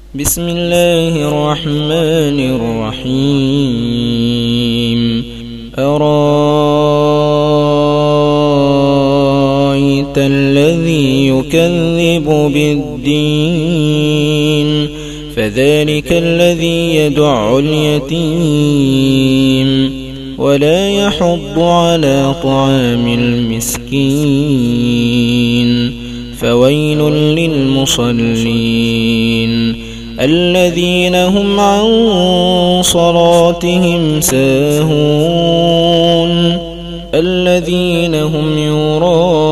بسم الله الرحمن الرحيم أرأيت الذي يكذب بالدين فذلك الذي يدع اليتيم ولا يحض على طعام المسكين فويل للمصلين الذين هم عن صلاتهم ساهون الذين هم يراءون